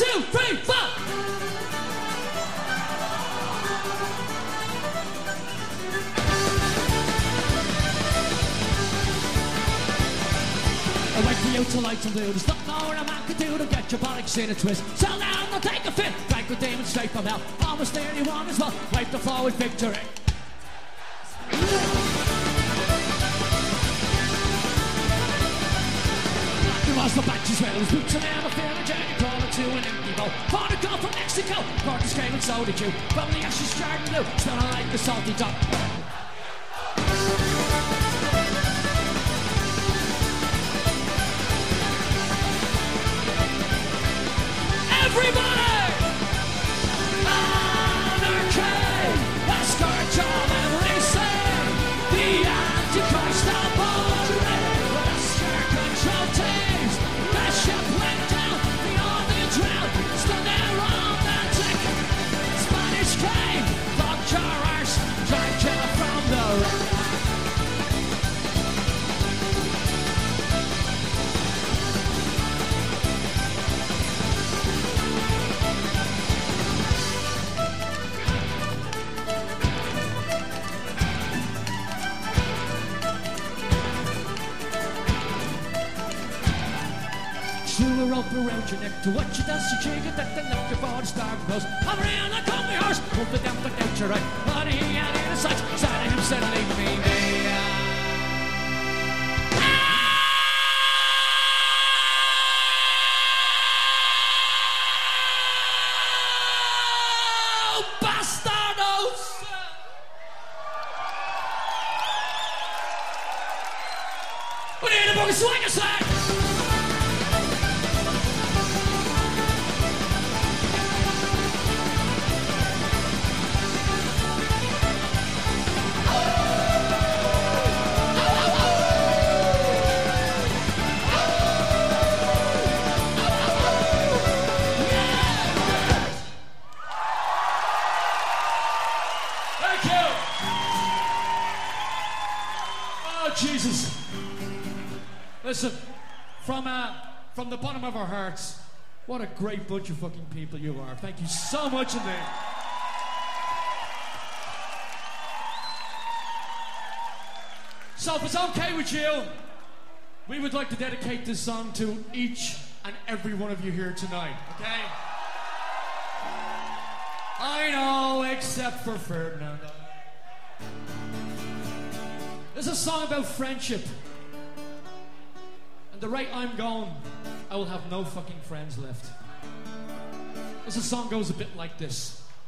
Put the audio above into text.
2, 3, 4. I wait for you to light and do. There's nothing more a man can do to get your bollocks in a twist. Sell down, I'll take a fit. Drank with demons straight from hell. Almost nearly won as well. Wipe the floor with victory. Lost the batch as well. His boots and I'm a fair and Jenny crawling to an empty bowl. Found a girl from Mexico. Cordy's came and so did you. From the ashes jarred blue. Smelling like the salty top. Everybody! Anarchy! A scourge of every sin. The Antichrist of born. With a scare control teams. The ship went down. The army drowned. Stood there on the deck. Spanish came. Fucked your arse. Drank you from the wreck. Chew a rope around your neck to what you does, you jiggle that the left your body starving goes. I'm around like on my horse, pump it down without your right. Honey, out in the sight, side of him said, leave me be. Oh, bastardos! We need a boogie swing a side! Jesus. Listen, from the bottom of our hearts, what a great bunch of fucking people you are. Thank you so much indeed. So if it's okay with you, we would like to dedicate this song to each and every one of you here tonight, okay? I know, except for Ferdinand. This is a song about friendship. And the rate I'm going, I will have no fucking friends left. This song goes a bit like this.